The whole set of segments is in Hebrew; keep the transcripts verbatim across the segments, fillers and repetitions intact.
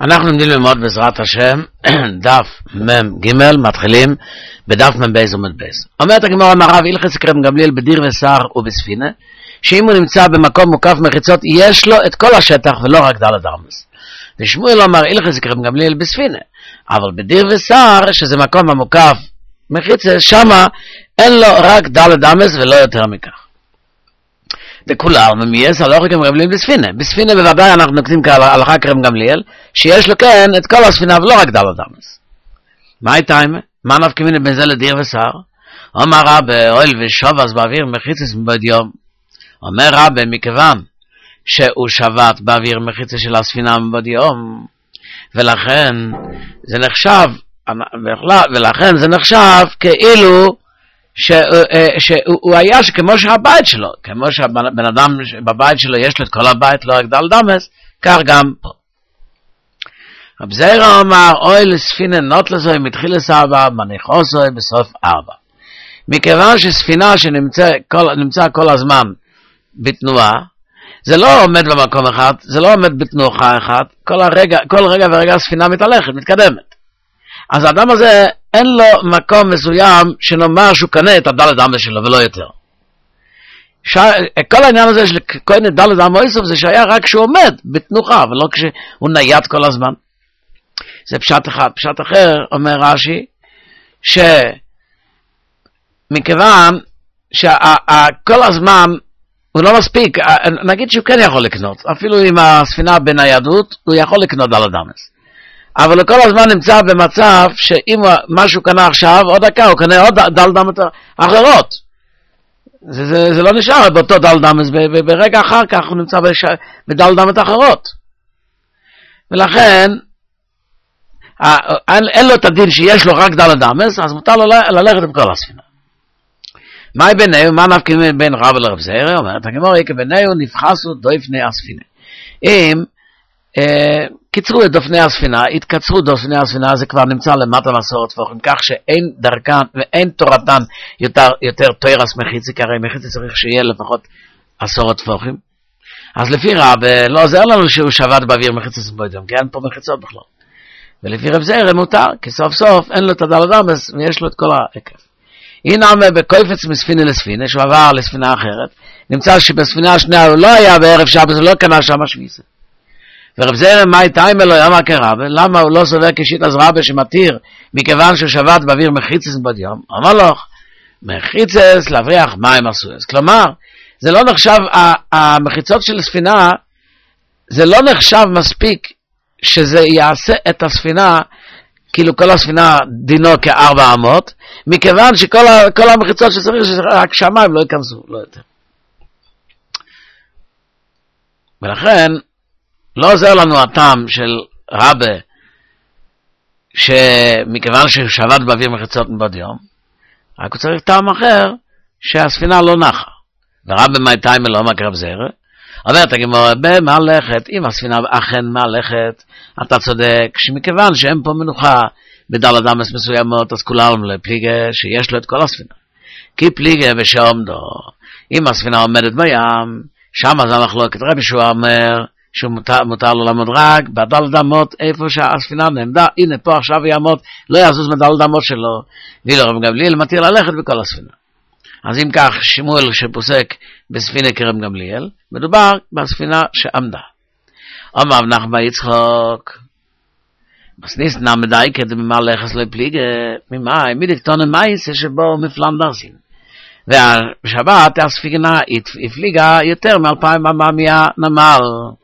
אנחנו עומדים ללמוד בעזרת השם דף מם ג' מתחילים בדף מם בייז עמוד בייז. אומרת הגמרא מהרב הלכות כרם גמליאל בדיר ושר ובספינה, שאם הוא נמצא במקום מוקף מחיצות יש לו את כל השטח ולא רק דלת אמס. ושמואל אמר הלכות כרם גמליאל בספינה, אבל בדיר ושר שזה מקום המוקף מחיצה, שמה אין לו רק דלת אמס ולא יותר מכך. וכולם ממייס על אורך כרם גמליאל בספינה. בספינה בוודאי אנחנו נוקטים כהלכה כרם גמליאל, שיש לו כן את כל הספינה ולא רק דלת אמס. מה הייתה עם? מה נפקא בין זה לדיר ושר? אומר רבי אוהל ושובס באוויר מחיצס מבעוד יום. אומר רבי מכיוון שהוא שבת באוויר מחיצס של הספינה מבעוד יום, ולכן זה נחשב ולכן זה נחשב כאילו שהוא היה שכמו שהבית שלו, כמו שהבן אדם בבית שלו יש לו את כל הבית, לא רק דלת אמס, כך גם פה. רב זיירא אמר, אוי לספינה נוט לזוי מתחיל לסבא, מניחו זוי בסוף ארבע. מכיוון שספינה שנמצא כל, נמצא כל הזמן בתנועה, זה לא עומד במקום אחד, זה לא עומד בתנוחה אחת, כל, הרגע, כל רגע ורגע הספינה מתהלכת, מתקדמת. אז האדם הזה אין לו מקום מסוים שנאמר שהוא קנה את הדלת אמס שלו ולא יותר. ש... כל העניין הזה של קונה דלת אמס זה שהיה רק כשהוא עומד בתנוחה ולא כשהוא נייד כל הזמן. זה פשט אחד. פשט אחר אומר רש"י שמכיוון שכל הזמן הוא לא מספיק, נגיד שהוא כן יכול לקנות, אפילו עם הספינה בניידות הוא יכול לקנות דלת אמס. אבל הוא כל הזמן נמצא במצב שאם משהו קנה עכשיו, עוד דקה הוא קנה עוד דלת אמס אחרות. זה, זה, זה לא נשאר באותו דלת אמס, ברגע אחר כך הוא נמצא בש... בדלת אמס אחרות. ולכן, אין, אין לו את הדין שיש לו רק דלת אמס, אז מותר לו ללכת עם כל הספינה. מה בינינו, מה נפקא בין רב לרב זיירא? אומרת הגמרא, כבינינו נפחסו דופני הספינה. אם אה, קיצרו את דופני הספינה, התקצרו דופני הספינה, זה כבר נמצא למטה מסורת טפוחים, כך שאין דרכן ואין תורתן יותר, יותר תוירס מחיצי, כי הרי מחיצי צריך שיהיה לפחות עשורת טפוחים. אז לפי רב, לא עוזר לנו שהוא שבת באוויר מחיצי מבעוד יום, כי אין פה מחיצות בכלל. ולפי רב זיירא מותר, כי סוף סוף אין לו את הדלת אמס ויש לו את כל העקב. הנה אומר בקופץ מספינה לספינה, שהוא עבר לספינה אחרת, נמצא שבספינה השנייה הוא לא היה בערב שבת, הוא לא קנה שם שביסה. ורב זיירא מה הייתה עם אלוהי אמר כרבי, למה הוא לא סובר כשיט אז רבי שמתיר, מכיוון שהוא שבת באוויר מחיצס מבעוד יום? אמר לו, מחיצס להבריח מים עשו. כלומר, זה לא נחשב, המחיצות של הספינה, זה לא נחשב מספיק שזה יעשה את הספינה, כאילו כל הספינה דינו כארבע אמות, מכיוון שכל ה, כל המחיצות שצריך, שרק שמיים לא ייכנסו, לא יותר. ולכן, לא עוזר לנו הטעם של רבי, שמכיוון שהוא שבת באוויר מחיצות מבעוד יום, רק הוא צריך טעם אחר, שהספינה לא נחה. ורבי מה הייתה עם אלוהים כרב זיירא? אומרת הגמרא, במהלכת, אם הספינה אכן מהלכת, אתה צודק, שמכיוון שאין פה מנוחה בדלת אמס מסוימות, אז כולם לפליגה שיש לו את כל הספינה. כי פליגה ושעומדו, אם הספינה עומדת בים, שם אז המחלוקת רבי שהוא אומר, שהוא מותר, מותר לו לעמוד רק בדלת אמות איפה שהספינה נעמדה, הנה פה עכשיו יעמוד, לא יזוז מדלת אמות שלו, ואילו רב גמליאל מתיר ללכת בכל הספינה. אז אם כך, שמואל שפוסק בספינה כרם גמליאל, מדובר בספינה שעמדה. אמר נחמן יצחק, מסניס נמדי כדי ממלכס לא פליגה, ממאי, מדקטון מייס שבו מפלנדרסין. והשבת הספינה הפליגה יותר מאלפיים אמה מהנמל.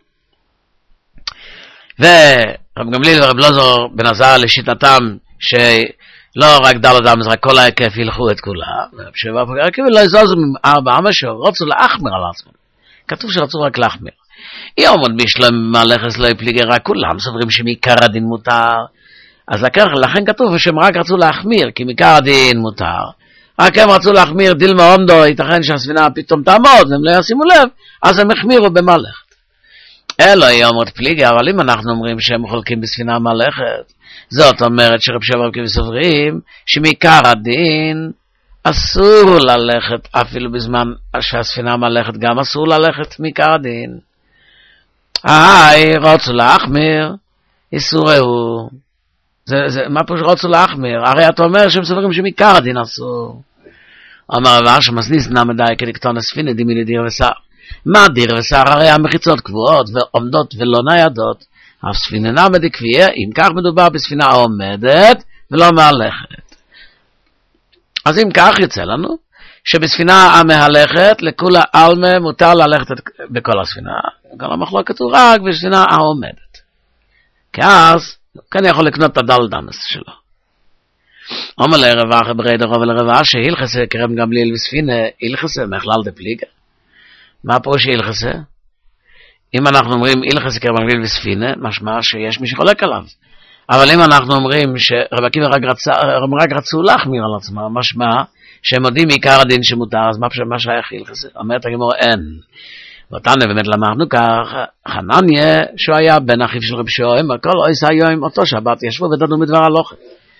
ורב גמליאל ורב אלעזר בן עזרא לשיטתם שלא רק דלת אמס, רק כל ההיקף ילכו את כולה, ורב שבע פגרקים ולא יזוזו מארבע אמה שרוצו להחמיר על עצמם. כתוב שרצו רק להחמיר. יום עוד בשלם מלכס לא יפליגה, רק כולם סוברים שמעיקר הדין מותר. אז לכן כתוב שהם רק רצו להחמיר, כי מעיקר הדין מותר. רק הם רצו להחמיר דילמה עומדו, ייתכן שהספינה פתאום תעמוד, הם לא ישימו לב, אז הם החמירו במלכת. אלו יום עוד פליגה, אבל אם אנחנו אומרים שהם חולקים בספינה מלכת, זאת אומרת שרב שבע רב סוברים, שמעיקר הדין אסור ללכת, אפילו בזמן שהספינה מלכת גם אסור ללכת מעיקר הדין. היי, רוצו להחמיר, איסור הוא, זה, זה, מה פה שרוצו להחמיר? הרי אתה אומר שהם סוברים שמעיקר הדין אסור. אומר רב אשר מסניס נמדי כדקטון הספינה דימי לדיר ושר. מה דיר ושר? הרי המחיצות קבועות ועומדות ולא ניידות. אף ספינה נמדי קביעה, אם כך מדובר בספינה עומדת ולא מהלכת. אז אם כך יוצא לנו, שבספינה המהלכת, לכולה אלמה מותר ללכת בכל הספינה. כל המחלוקת הוא רק בספינה העומדת. כי אז, כאן יכול לקנות את הדל דמס שלו. אומר לרבה אחר ברד הרוב לרבה שהילחסה קרם גמליאל בספינה, הילחסה מכלל דפליגה. מה פה שהילחסה? אם אנחנו אומרים הילחסה קרם גמליאל בספינה, משמע שיש מי שחולק עליו. אבל אם אנחנו אומרים שרב עקיבא רק, רצה, רק רצו להחמיר על עצמם, משמע שהם יודעים מעיקר הדין שמותר, אז מה, מה שייך הילחסה? אומרת הגמרא אין. ואותנו באמת למדנו כך, חנניה שהוא היה בן אחיו של רב שוהם, הכל עושה היום אותו שבת ישבו ודנו מדבר הלוך.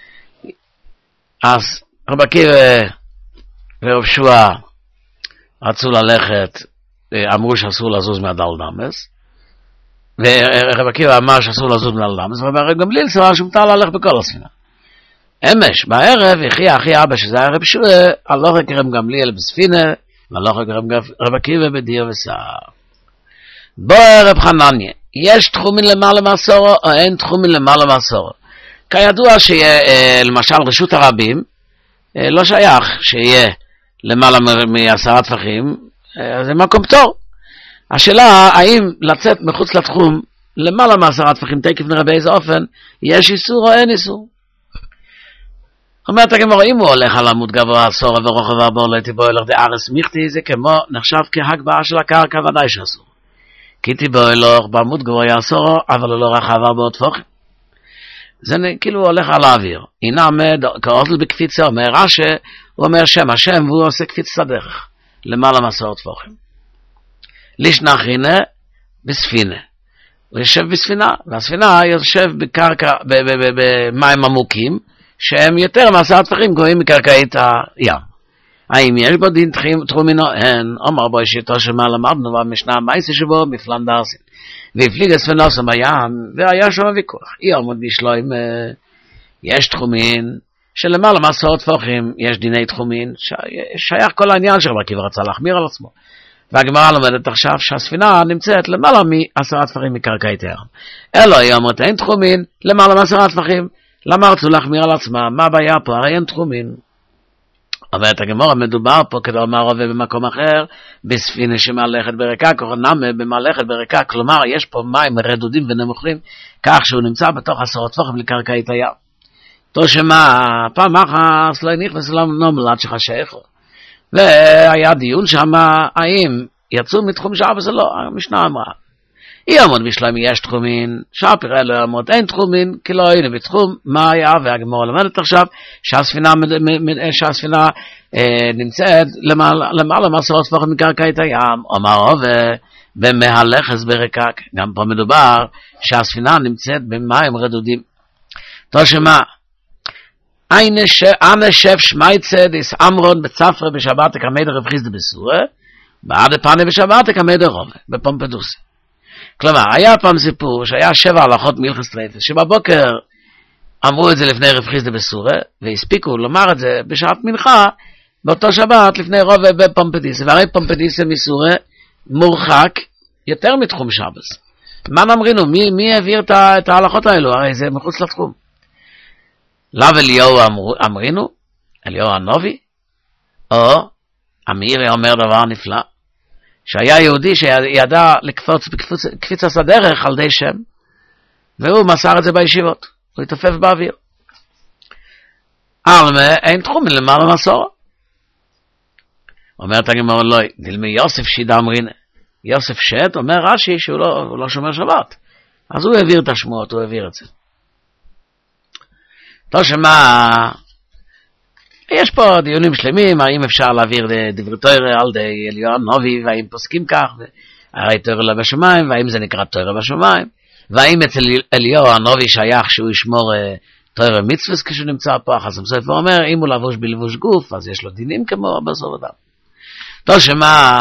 אז רב עקיבא ורב שועה רצו ללכת, אמרו שאסור לזוז מהדל דמס, ורב עקיבא אמר שאסור לזוז מהדל דמס, ורב גמליאל סבר שמותר ללכת בכל הספינה. אמש, בערב, יחי אחי אבא שזה היה רב שועה, הלוך קרם גמליאל בספינה, והלוך קרם רב עקיבא בדיר ושר. בוא רב חנניה, יש תחומים למעלה מעשורו, או אין תחומים למעלה מעשורו? כידוע שיהיה, למשל, רשות הרבים, לא שייך שיהיה למעלה מעשרה טפחים, זה מקום פטור. השאלה, האם לצאת מחוץ לתחום, למעלה מעשרה טפחים, תקף נראה באיזה אופן, יש איסור או אין איסור? אומרת הגמרא, אם הוא הולך על עמוד גבוה, עשור ורוחב ארבע, לא תיבוא אלך דארץ מיכתי, זה כמו נחשב כהגבהה של הקרקע, ודאי שאסור. כי תיבוא אלך בעמוד גבוה עשור, אבל לא רחב ארבע טפחים. זה כאילו הוא הולך על האוויר. הנה עמד, כאוזל בקפיצה, אומר רש"י, הוא אומר שם השם, והוא עושה קפיצת דרך, למעלה מעשרות טפחים. לישנח הנה, בספינה. הוא יושב בספינה, והספינה יושב בקרקע, במים עמוקים, שהם יותר מעשרה טפחים גבוהים מקרקעית הים. האם יש בו דין תחומין או אין? אומר בו שיטו שמה למדנו במשנה המייסי שבו מפלן דרסין. והפליג הספנוסו בים, והיה שם ויכוח. היא עומד בשלוים, יש תחומין, שלמעלה מעשרות טפחים יש דיני תחומין, שייך כל העניין שרב עקיבא רצה להחמיר על עצמו. והגמרא לומדת עכשיו שהספינה נמצאת למעלה מעשרה טפחים מקרקעית הים. אלא היא אומרת, אין תחומין, למעלה מעשרה טפחים. למה רצו להחמיר על עצמם? מה הבעיה פה? הרי אין תחומין. אומרת הגמרא, מדובר פה כדי לומר רבה במקום אחר, בספינה שמהלכת בריקה, כהנמה במהלכת בריקה, כלומר יש פה מים רדודים ונמוכים, כך שהוא נמצא בתוך עשרות טפחים לקרקעית הים. תו שמה, פעם אחת לא נכנס לנומלת שחשך, והיה דיון שם, האם יצאו מתחום שעה וזה לא, המשנה אמרה. היא אמרת בשלם יש תחומין, שהפירה לא אמרת אין תחומין, כי לא היינו בתחום, מה היה? והגמרא למדת עכשיו שהספינה, שהספינה אה, נמצאת למעלה, למעלה מעשרות טפחים מקרקעית הים, אמר רבה, במהלכת בריקה, גם פה מדובר שהספינה נמצאת במים רדודים. תו שמה, אנה שף שמייצה דיס אמרון בצפרה בשבת הקמד רב חיסדא בסורה, בעד פנה בשבת הקמד רובה, בפומפדוסי. כלומר, היה פעם סיפור שהיה שבע הלכות מילכס טרייפס, שבבוקר אמרו את זה לפני רב חיסדא בסורה, והספיקו לומר את זה בשעת מנחה, באותו שבת לפני רובה בפומפדיסה, והרי פומפדיסה מסורה מורחק יותר מתחום שבס. מה נאמרינו? מי, מי העביר את ההלכות האלו? הרי זה מחוץ לתחום. לאו אליהו אמר, אמרינו, אליהו הנובי, או אמירי אומר דבר נפלא, שהיה יהודי שידע לקפוץ בקפיצת הדרך על די שם, והוא מסר את זה בישיבות, הוא התעופף באוויר. אלמה אין תחום למעלה מעשור. אומרת הגמרא לא, דילמי יוסף שידה אמרינה, יוסף שט, אומר רש"י שהוא לא, הוא לא שומר שבת, אז הוא העביר את השמועות, הוא העביר את זה. לא שמה, יש פה דיונים שלמים, האם אפשר להעביר דברי תורה על די אליהו הנובי, והאם פוסקים כך, הרי תורה לא בשמיים, והאם זה נקרא תורה בשמיים, והאם אצל אליהו הנובי שייך שהוא ישמור תורה מצווה כשהוא נמצא פה, החסם סופר אומר, אם הוא לבוש בלבוש גוף, אז יש לו דינים כמו בסוף אדם. לא שמה,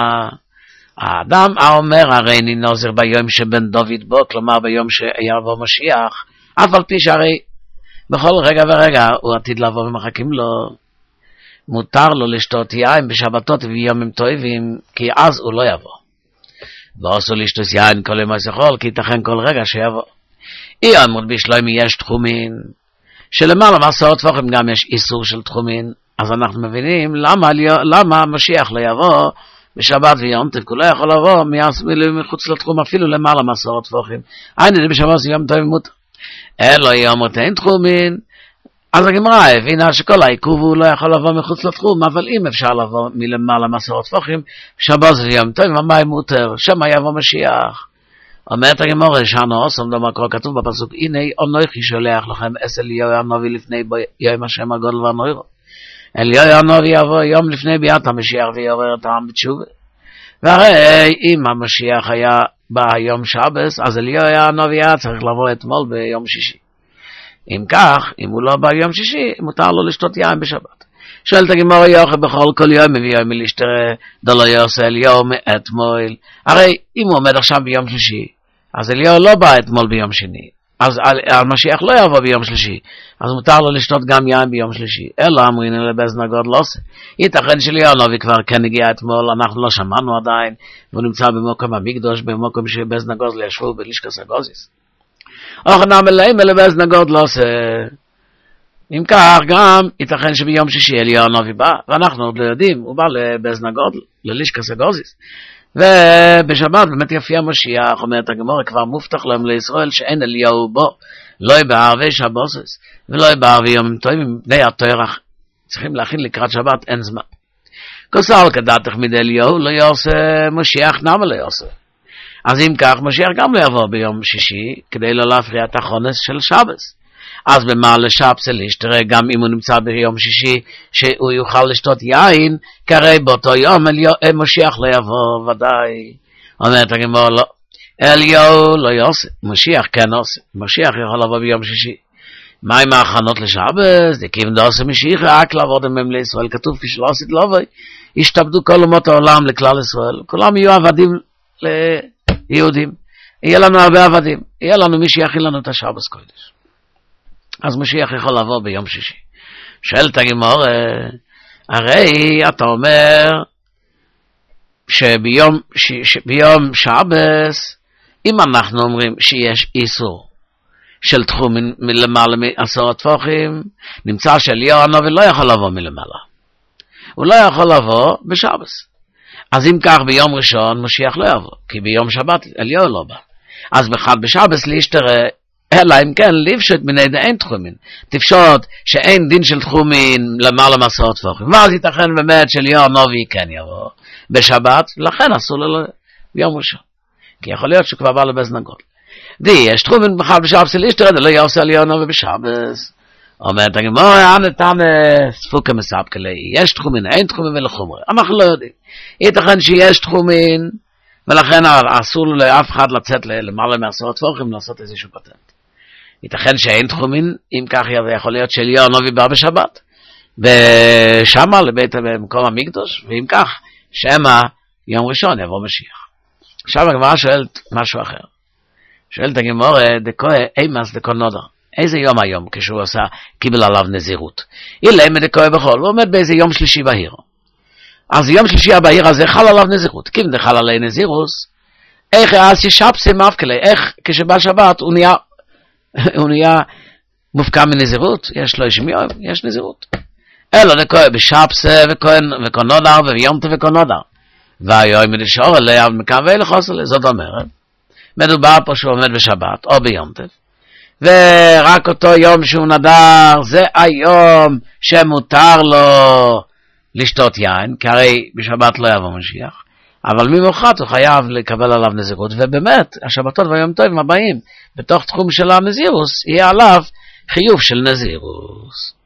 האדם האומר, הרי אני נוזר ביום שבן דוד בו, כלומר ביום שיבוא משיח, אף על פי שהרי בכל רגע ורגע הוא עתיד לבוא ומחכים לו, מותר לו לשתות יין בשבתות וביומים טובים, כי אז הוא לא יבוא. ואסור לשתות יין כל יום הזכול, כי ייתכן כל רגע שיבוא. אי עמוד בשלומי יש תחומין, שלמעלה מעשרות טפוחים גם יש איסור של תחומין, אז אנחנו מבינים למה, למה המשיח לא יבוא בשבת ויום טוב, כי הוא לא יכול לבוא מחוץ לתחום אפילו למעלה מעשרות טפוחים. אין, בשבת ויום טוב מותר. אלא יום אין תחומין, אז הגמרא הבינה שכל העיכוב הוא לא יכול לבוא מחוץ לתחום, אבל אם אפשר לבוא מלמעלה מעשרות טפוחים, שבת ויום טוב, מה מותר? שמה יבוא משיח. אומרת הגמרא, שאנו עושים דבר כבר כתוב בפסוק, הנה אנוכי שולח לכם אס אליהו הנביא לפני יום השם הגדול והנוירו. אליהו הנביא יבוא יום לפני ביאת המשיח ויעורר את העם בתשובה. והרי אם המשיח היה ביום שבס, אז אליהו הנביא היה צריך לבוא אתמול ביום שישי. אם כך, אם הוא לא בא ביום שישי, מותר לו לשתות יין בשבת. שואלת הגמרא, יוכל בכל כל יום מביא יום מלשתרא דלא יעשה אליהו מאתמול. הרי אם הוא עומד עכשיו ביום שלישי, אז אליהו לא בא אתמול ביום שני, אז המשיח לא יבוא ביום שלישי, אז מותר לו לשתות גם יין ביום שלישי. אלא אמרין אלה באזן הגודל לא עושה. ייתכן שאליהו הנביא כבר כן הגיע אתמול, אנחנו לא שמענו עדיין, והוא נמצא במקום המקדוש, במקום שבאזן הגודל ישבו בלשכת הגוזיס. אוכנם אליהם אלה באזן הגודל לא עושה. אם כך, גם ייתכן שביום שישי אליהו הנביא בא, ואנחנו עוד לא יודעים, הוא בא לבאזן הגודל, ללשכת הגוזיס. ובשבת באמת יפיע משיח, אומרת הגמרא, כבר מובטח להם לישראל שאין אליהו בו, לא בערבי שבוסס, ולא בערבי יומים טובים, בני התורה צריכים להכין לקראת שבת, אין זמן. כוסל כדעתך מדי אליהו, לא יעשה משיח, נמה לא יעשה. אז אם כך, משיח גם לא יבוא ביום שישי, כדי לא להפריע את החונס של שבס. אז במעלה שבס להשתרא, גם אם הוא נמצא ביום שישי, שהוא יוכל לשתות יין, כרי באותו יום משיח לא יבוא, ודאי. אומרת הגמרא, לא. אליהו לא יעשה, משיח כן עושה. משיח יכול לבוא ביום שישי. מה עם ההכנות לשבס? דקים דעשה משיח, רק לעבוד עם לישראל. כתוב כשלא עשית לבוא, ישתעבדו כל אומות העולם לכלל ישראל. כולם יהיו עבדים ליהודים. יהיה לנו הרבה עבדים. יהיה לנו מי שיכין לנו את השבס קודש. אז משיח יכול לבוא ביום שישי. שואלת הגמרא, הרי אתה אומר שביום, ש, שביום שבס, אם אנחנו אומרים שיש איסור של תחום מלמעלה מעשרות טפוחים, נמצא שאליהו הנביא לא יכול לבוא מלמעלה. הוא לא יכול לבוא בשבס. אז אם כך ביום ראשון משיח לא יבוא, כי ביום שבת אליהו לא בא. אז בחד בשבס להשתרא, אלא אם כן לפשוט מיני דאין תחומין. תפשוט שאין דין של תחומין למעלה מעשרות טפוחים. ואז ייתכן באמת שאליהו הנביא כן יבוא בשבת, לכן אסור לו ביום ראשון. כי יכול להיות שכבר בא לבאזן הגודל. די, יש תחומין בחד בשבס להשתרא, לא יעשה אליהו הנביא בשבס. אומרת הגמרא, אנא תנא ספוקא מספקא ליה. יש תחומין, אין תחומין ולחומרי. אנחנו לא יודעים. ייתכן שיש תחומין, ולכן אסור לו לאף אחד לצאת למעלה מעשרות טפוחים לעשות איזשהו פטנט. ייתכן שאין תחומין, אם כך יכול להיות שאליהו הנביא בא בשבת, ושמה לבית במקום המקדוש, ואם כך, שמה יום ראשון יבוא משיח. עכשיו הגמרא שואלת משהו אחר. שואלת הגמרא, דקוה אימס דקו נודר. איזה יום היום כשהוא עשה, קיבל עליו נזירות? אילה אם דקוה בכל, הוא עומד באיזה יום שלישי בהיר. אז יום שלישי הבהיר הזה חל עליו נזירות. כיוון דחל עלי נזירוס, איך אז ששבסי מפקלי, איך כשבא שבת הוא נהיה, הוא נהיה מופקע מנזירות, יש לו ישמיון, יש נזירות. אלא דקוה בשבסי וקונודר וביומתו וקונודר. והיום מדשור אליה מקווה לחוס עליה, זאת אומרת. מדובר פה שהוא עומד בשבת או ביומתו. ורק אותו יום שהוא נדר, זה היום שמותר לו לשתות יין, כי הרי בשבת לא יבוא משיח, אבל ממוחרת הוא חייב לקבל עליו נזירות, ובאמת, השבתות והיום טובים הבאים, בתוך תחום של הנזירוס, יהיה עליו חיוב של נזירוס.